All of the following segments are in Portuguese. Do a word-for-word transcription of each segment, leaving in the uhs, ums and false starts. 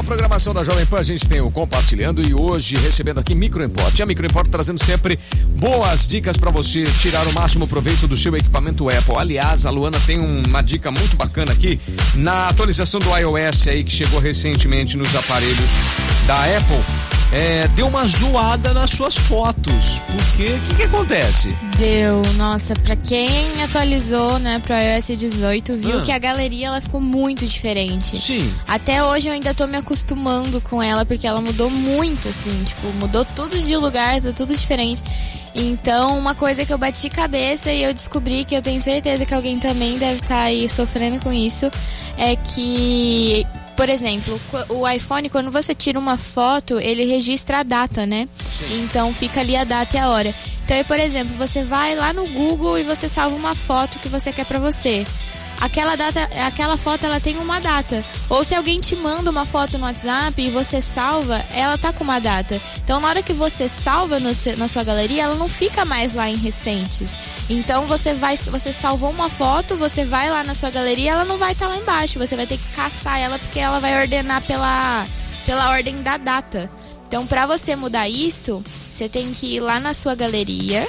programação da Jovem Pan a gente tem o Compartilhando e hoje recebendo aqui Micro Import. E a Micro Import trazendo sempre boas dicas para você tirar o máximo proveito do seu equipamento Apple. Aliás, a Luana tem uma dica muito bacana aqui na atualização do iOS aí que chegou recentemente nos aparelhos da Apple. É, deu uma zoada nas suas fotos. Porque o que, que acontece? Deu, nossa, pra quem atualizou, né, pro iOS dezoito, viu ah. que a galeria ela ficou muito diferente. Sim. Até hoje eu ainda tô me acostumando com ela, porque ela mudou muito, assim, tipo, mudou tudo de lugar, tá tudo diferente. Então, uma coisa que eu bati cabeça e eu descobri que eu tenho certeza que alguém também deve estar aí sofrendo com isso, é que, por exemplo, o iPhone, quando você tira uma foto, ele registra a data, né? Sim. Então fica ali a data e a hora. Então, por exemplo, você vai lá no Google e você salva uma foto que você quer pra você. Aquela data, aquela foto, ela tem uma data. Ou se alguém te manda uma foto no WhatsApp e você salva, ela tá com uma data. Então, na hora que você salva no seu, na sua galeria, ela não fica mais lá em recentes. Então, você vai, você salvou uma foto, você vai lá na sua galeria, ela não vai estar tá lá embaixo. Você vai ter que caçar ela porque ela vai ordenar pela, pela ordem da data. Então, para você mudar isso, você tem que ir lá na sua galeria.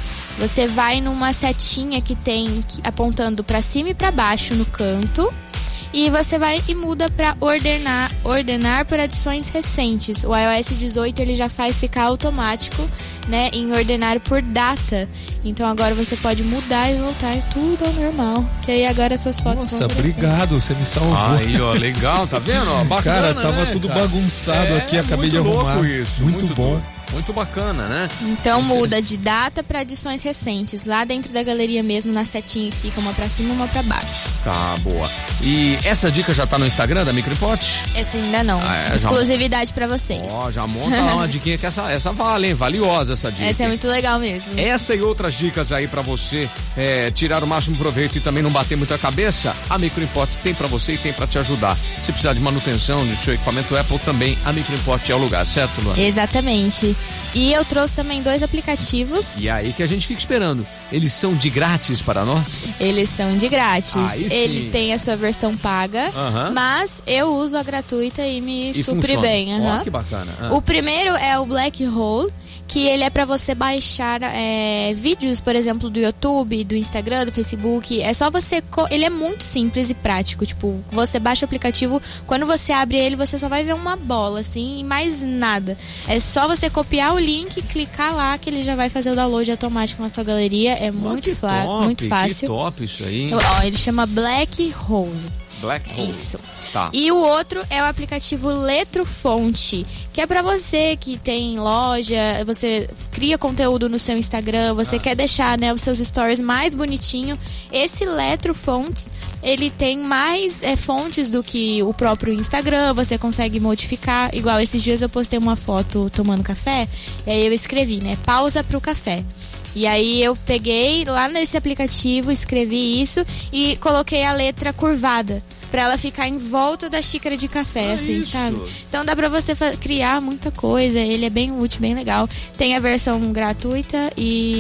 Você vai numa setinha que tem apontando para cima e para baixo no canto. E você vai e muda para ordenar, ordenar por adições recentes. O iOS dezoito ele já faz ficar automático, né, em ordenar por data. Então agora você pode mudar e voltar tudo ao normal. Que aí agora essas fotos Nossa, vão aparecer. Obrigado, você me salvou. Aí, ó, legal, tá vendo? Ó, bacana, cara, tava né, tudo cara? bagunçado é, aqui, acabei de arrumar. Isso, muito, muito bom. Louco. Muito bacana, né? Então muda de data para adições recentes. Lá dentro da galeria mesmo, na setinha, fica uma pra cima e uma pra baixo. Tá, boa. E essa dica já tá no Instagram da Micro Import? Essa ainda não. Ah, é, Exclusividade já... pra vocês. Ó, já monta lá uma diquinha que essa, essa vale, hein? Valiosa essa dica. Essa é muito legal mesmo. Essa e outras dicas aí pra você é, tirar o máximo proveito e também não bater muita cabeça, a Micro Import tem pra você e tem pra te ajudar. Se precisar de manutenção do seu equipamento Apple também, a Micro Import é o lugar, certo, Luana? Exatamente. E eu trouxe também dois aplicativos. E aí que a gente fica esperando. Eles são de grátis para nós? Eles são de grátis. Aí sim. Ele tem a sua versão paga, uh-huh. mas eu uso a gratuita e me e supre funciona. bem. Uh-huh. Oh, que bacana. Uh. O primeiro é o Black Hole, que ele é para você baixar é, vídeos, por exemplo, do YouTube, do Instagram, do Facebook. É só você... Co- ele é muito simples e prático. Tipo, você baixa o aplicativo, quando você abre ele, você só vai ver uma bola, assim, e mais nada. É só você copiar o link, clicar lá, que ele já vai fazer o download automático na sua galeria. É muito, oh, fa- top, muito fácil. Que top isso aí. Então, ó, ele chama Black Hole. Black Hole. Isso. Tá. E o outro é o aplicativo Letrofonte, que é pra você que tem loja, você cria conteúdo no seu Instagram, você ah. quer deixar, né, os seus stories mais bonitinho. Esse Letrofontes, ele tem mais é, fontes do que o próprio Instagram, você consegue modificar. Igual esses dias eu postei uma foto tomando café, e aí eu escrevi, né, pausa pro café. E aí eu peguei lá nesse aplicativo, escrevi isso e coloquei a letra curvada pra ela ficar em volta da xícara de café, ah, assim, isso. sabe? Então dá pra você fa- criar muita coisa, ele é bem útil, bem legal. Tem a versão gratuita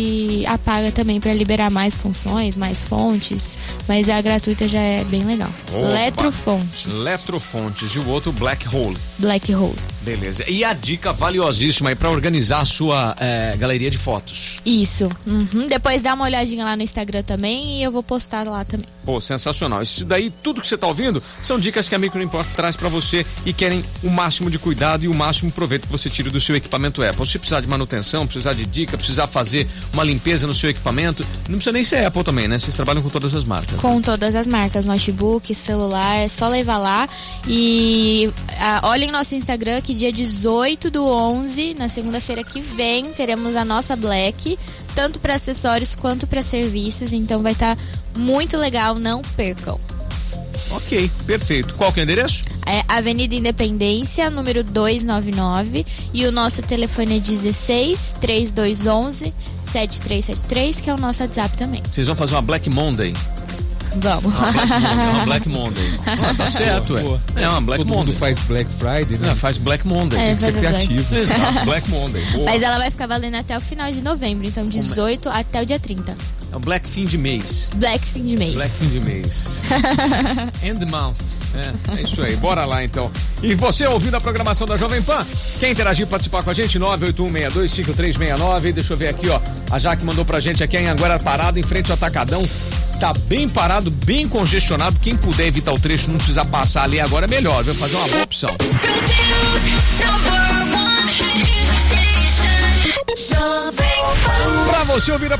e a paga também pra liberar mais funções, mais fontes, mas a gratuita já é bem legal. Opa. Letrofontes. Letrofontes e o outro Black Hole. Black Hole. Beleza. E a dica valiosíssima aí pra organizar a sua é, galeria de fotos. Isso. Uhum. Depois dá uma olhadinha lá no Instagram também e eu vou postar lá também. Pô, sensacional. Isso daí, tudo que você tá ouvindo, são dicas que a Micro Import traz pra você e querem o máximo de cuidado e o máximo proveito que você tire do seu equipamento Apple. Se precisar de manutenção, precisar de dica, precisar fazer uma limpeza no seu equipamento, não precisa nem ser Apple também, né? Vocês trabalham com todas as marcas. Com né? todas as marcas, notebook, celular, é só levar lá. E uh, olhem nosso Instagram que dia dezoito do onze, na segunda-feira que vem, teremos a nossa Black, tanto para acessórios quanto para serviços, então vai estar tá muito legal, não percam. Ok, perfeito. Qual que é o endereço? É Avenida Independência, número duzentos e noventa e nove, e o nosso telefone é dezesseis, trinta e dois onze, setenta e três setenta e três, que é o nosso WhatsApp também. Vocês vão fazer uma Black Monday? Vamos. Uma Black Monday, uma Black Monday. Ah, tá certo, boa, boa. é. É uma Black Todo Monday. mundo faz Black Friday, né? É, faz Black Monday. É, Tem que ser criativo. Black. Exato, Black Monday. Boa. Mas ela vai ficar valendo até o final de novembro, então dezoito até o dia trinta. É o Black fim de mês. Black fim de mês. Black fim de mês. End month. É, é isso aí, bora lá então. E você ouvindo a programação da Jovem Pan, quer interagir e participar com a gente? nove oito um seis dois cinco três seis nove. Deixa eu ver aqui, ó. A Jaque mandou pra gente aqui em Anguera parado, em frente ao Atacadão. Tá bem parado, bem congestionado. Quem puder evitar o trecho, não precisa passar ali agora, é melhor, viu? Fazer uma boa opção. Pra você ouvir a